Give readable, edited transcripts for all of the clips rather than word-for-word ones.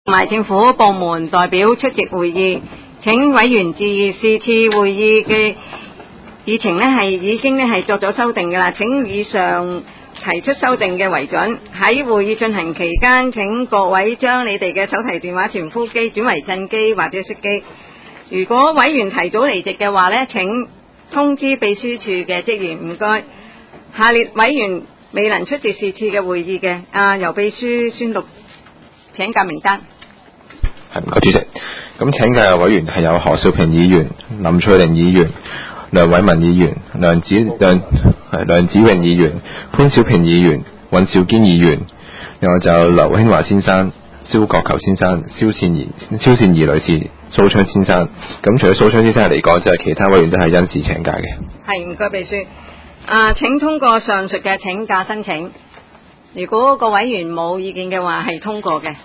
同埋政府部門代表出席會議，請委員注意是次會議嘅議程已經作咗修訂㗎啦，請以上提出修訂嘅為準。喺會議進行期間，請各位將你哋嘅手提電話傳呼機轉為震機或者熄機。如果委員提早離席嘅話呢，請通知秘書處嘅職員，唔該。下列委員未能出席是次嘅會議嘅，由秘書宣讀請假名單。 係，唔該主席。咁請假嘅委員係有何兆平議員、林翠玲議員、梁偉文議員、梁子穎議員、潘小平議員、尹兆堅議員，另外就劉興華先生、蕭國球先生、蕭善儀女士、蘇昌先生。咁除咗蘇昌先生嚟講，就係其他委員都係因事請假嘅。 係，唔該秘書。請通過上述嘅請假申請。如果個委員冇意見嘅話，係通過嘅。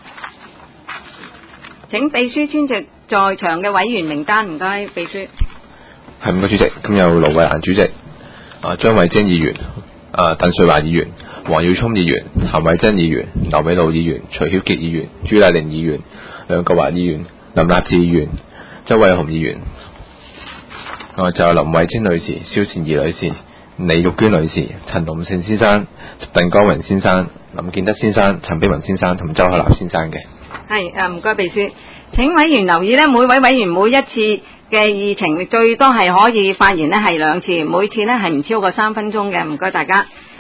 請秘書簽述在場嘅委員名單，唔該秘書。 係，唔該主席。咁有盧偉蘭主席、張慧晶議員、鄧瑞華議員、黃耀聰議員、譚偉珍議員、劉美露議員、徐曉傑議員、朱麗玲議員、梁國華議員、林立志議員、周偉雄議員。就有林慧晶女士、蕭善儀女士、李玉娟女士、陳龍勝先生、鄧光榮先生、林建德先生、陳碧雲先生同周海立先生嘅。 係，唔該秘書。請委員留意每位委員每一次嘅議程最多係可以發言係2次，每次係唔超過3分鐘嘅，唔該大家。